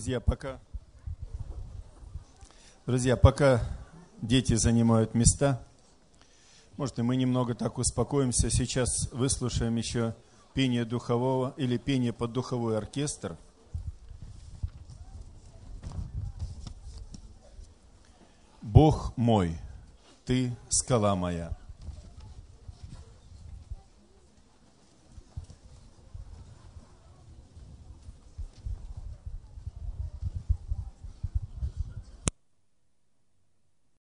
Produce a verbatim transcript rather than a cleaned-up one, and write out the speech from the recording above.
Друзья, пока, друзья, пока дети занимают места, может, и мы немного так успокоимся. Сейчас выслушаем еще пение духового или пение под духовой оркестр. Бог мой, Ты скала моя.